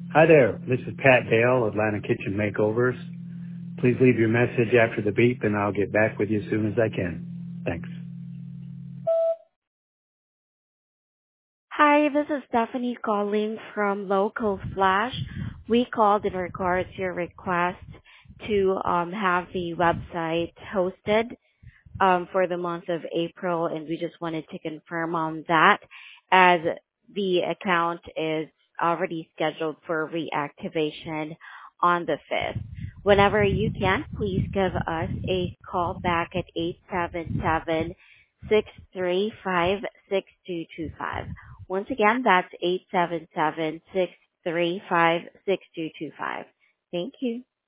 Hi there. This is Pat Dale, Atlanta Kitchen Makeovers. Please leave your message after the beep and I'll get back with you as soon as I can. Thanks. Hi, this is Stephanie calling from Local Flash. We called in regards to your request to have the website hosted for the month of April, and we just wanted to confirm on that as the account is already scheduled for reactivation on the 5th. Whenever you can, please give us a call back at 877-635-6225. Once again, that's 877-635-6225. Thank you.